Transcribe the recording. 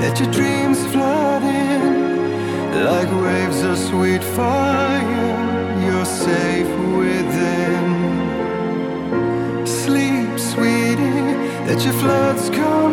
Let your dreams flood in like waves of sweet fire. You're safe within. Sleep, sweetie, let your floods come